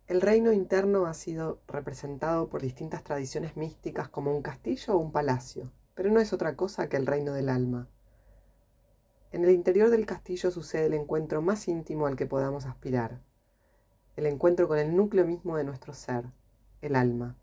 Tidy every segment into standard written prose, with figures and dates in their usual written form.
El reino interno ha sido representado por distintas tradiciones místicas como un castillo o un palacio, pero no es otra cosa que el reino del alma. En el interior del castillo sucede el encuentro más íntimo al que podamos aspirar, el encuentro con el núcleo mismo de nuestro ser, el alma.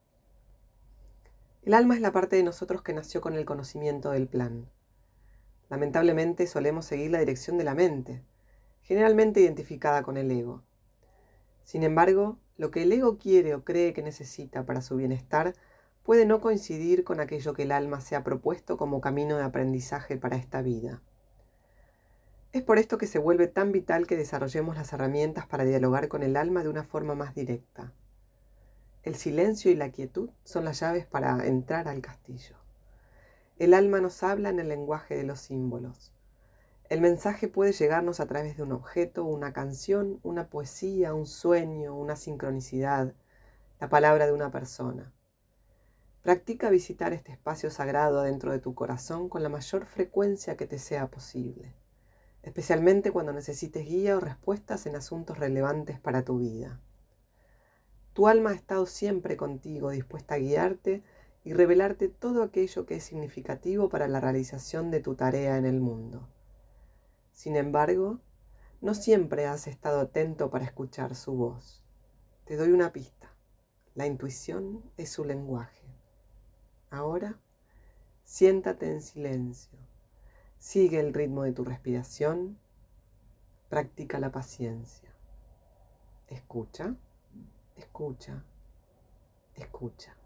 El alma es la parte de nosotros que nació con el conocimiento del plan. Lamentablemente solemos seguir la dirección de la mente, generalmente identificada con el ego. Sin embargo, lo que el ego quiere o cree que necesita para su bienestar puede no coincidir con aquello que el alma se ha propuesto como camino de aprendizaje para esta vida. Es por esto que se vuelve tan vital que desarrollemos las herramientas para dialogar con el alma de una forma más directa. El silencio y la quietud son las llaves para entrar al castillo. El alma nos habla en el lenguaje de los símbolos. El mensaje puede llegarnos a través de un objeto, una canción, una poesía, un sueño, una sincronicidad, la palabra de una persona. Practica visitar este espacio sagrado dentro de tu corazón con la mayor frecuencia que te sea posible, especialmente cuando necesites guía o respuestas en asuntos relevantes para tu vida. Tu alma ha estado siempre contigo, dispuesta a guiarte y revelarte todo aquello que es significativo para la realización de tu tarea en el mundo. Sin embargo, no siempre has estado atento para escuchar su voz. Te doy una pista. La intuición es su lenguaje. Ahora, siéntate en silencio. Sigue el ritmo de tu respiración. Practica la paciencia. Escucha, escucha, escucha.